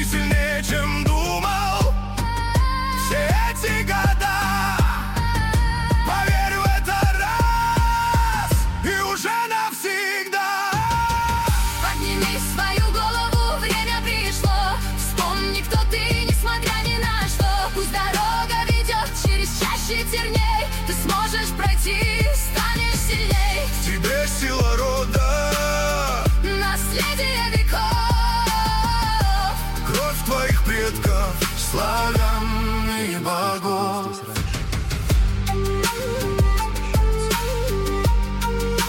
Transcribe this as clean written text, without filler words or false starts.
сильнее, чем думал все эти года. Поверь в это раз и уже навсегда. Подними свою голову, время пришло. Вспомни, кто ты, несмотря ни на что. Пусть дорога ведет через чаще терней, ты сможешь пройти, станешь сильней. В тебе сила рода, наследие веков, кровь твоих предков, славян и богов.